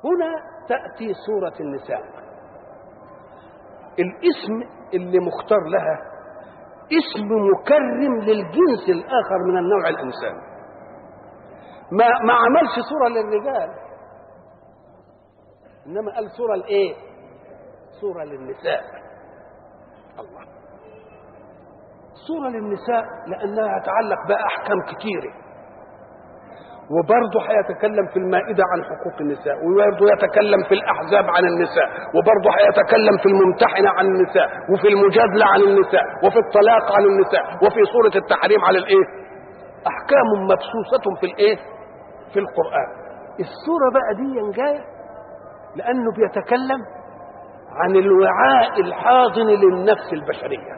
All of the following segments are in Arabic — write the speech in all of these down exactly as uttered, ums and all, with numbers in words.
هنا تأتي سورة النساء. الاسم اللي مختار لها اسم مكرم للجنس الآخر من النوع الإنساني. ما ما عملش سورة للرجال، إنما قال سورة لإيه؟ سورة للنساء. الله، سورة للنساء لأنها تتعلق بأحكام كتيرة، وبرضه هيتكلم في المائدة عن حقوق النساء، وبرضه يتكلم في الأحزاب عن النساء، وبرضه هيتكلم في الممتحنة عن النساء، وفي المجادلة عن النساء، وفي الطلاق عن النساء، وفي سورة التحريم على الإيه؟ أحكام مبسوسة في الإيه؟ في القرآن. السورة بقى دي جاية لأنه بيتكلم عن الوعاء الحاضن للنفس البشرية.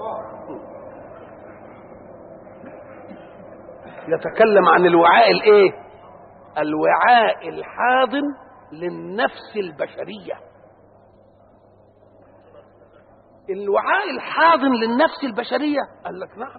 يتكلم عن الوعاء الايه؟ الوعاء الحاضن للنفس البشرية. الوعاء الحاضن للنفس البشرية قال لك نعم،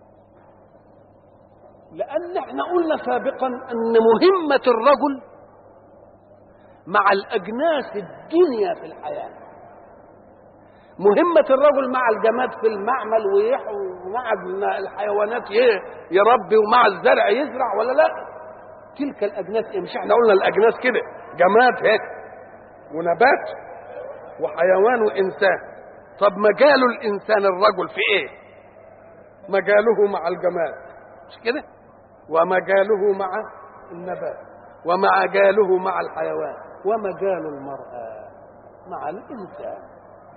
لأن احنا قلنا سابقا أن مهمة الرجل مع الأجناس الدنيا في الحياة، مهمة الرجل مع الجماد في المعمل ومع الحيوانات يربي ومع الزرع يزرع ولا لا؟ تلك الأجناس إيه؟ مش احنا قلنا الأجناس كده جماد هيك ونبات وحيوان وإنسان. طب مجال الإنسان الرجل في إيه؟ مجاله مع الجماد مش كده؟ ومجاله مع النبات، ومجاله مع الحيوان، ومجال المرأة مع الإنسان.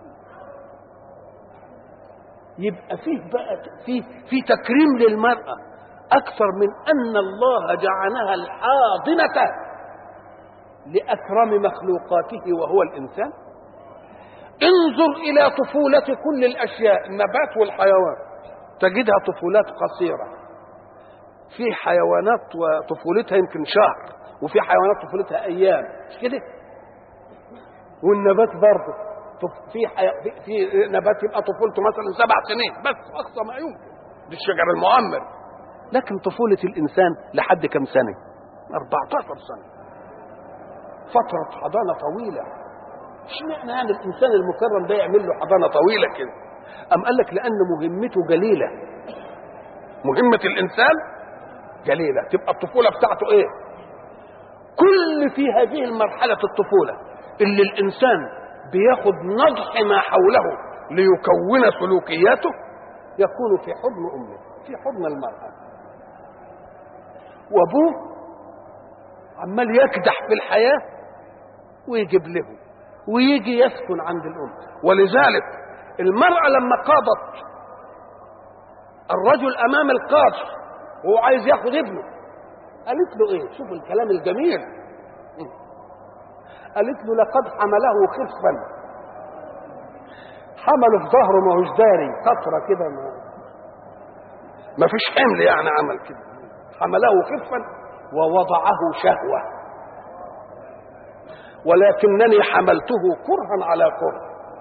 يبقى فيه بقى في في تكريم للمرأة أكثر من أن الله جعلها الحاضنة لأكرم مخلوقاته وهو الإنسان. انظر إلى طفولة كل الأشياء، النبات والحيوان تجدها طفولات قصيرة. في حيوانات وطفولتها يمكن شهر، وفي حيوانات طفولتها أيام مش كده؟ والنبات برضه في حي... في نبات يبقى طفولته مثلا سبع سنين بس اقصى ما يمكن، دي الشجر المؤمر. لكن طفوله الانسان لحد كم سنه؟ أربعتاشر سنه، فتره حضانه طويله. اشمعنى يعني الانسان المكرم ده يعمل له حضانه طويله كده؟ ام قال لك لان مهمته جليله. مهمه الانسان جليله، تبقى الطفوله بتاعته ايه؟ كل في هذه المرحله الطفوله اللي الانسان بياخد نضح ما حوله ليكون سلوكياته، يكون في حضن امه، في حضن المرأة، وابوه عمال يكدح في الحياة ويجيب له ويجي يسكن عند الام. ولذلك المرأة لما قاضت الرجل امام القاضي وهو عايز ياخد ابنه، قالت له ايه؟ شوف الكلام الجميل، قالت له لقد حمله خفا. حمله في ظهره ما هوش داري، قطره كده ما ما فيش حمل يعني، عمل كده حمله خفا ووضعه شهوه، ولكنني حملته كرها على كره.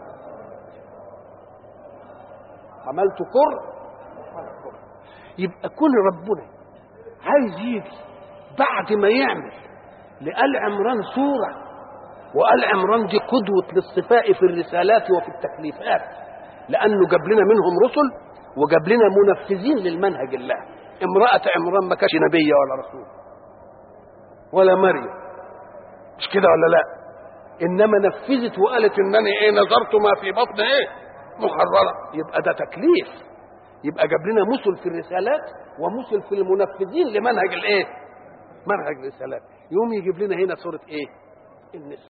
حملت كره على كره. يبقى كل ربنا عايز يجي بعد ما يعمل لآل عمران سوره، وآل عمران دي قدوة للصفاء في الرسالات وفي التكليفات، لأنه جاب لنا منهم رسل وجاب لنا منفذين للمنهج الله. امرأة عمران ما كانش نبية ولا رسول ولا مريم مش كده ولا لا؟ إنما نفذت وقالت إنني إيه نظرت ما في بطن إيه محررة. يبقى ده تكليف، يبقى جاب لنا مثل في الرسالات ومثل في المنفذين لمنهج الإيه؟ منهج الرسالات. يوم يجيب لنا هنا سورة إيه؟ النساء.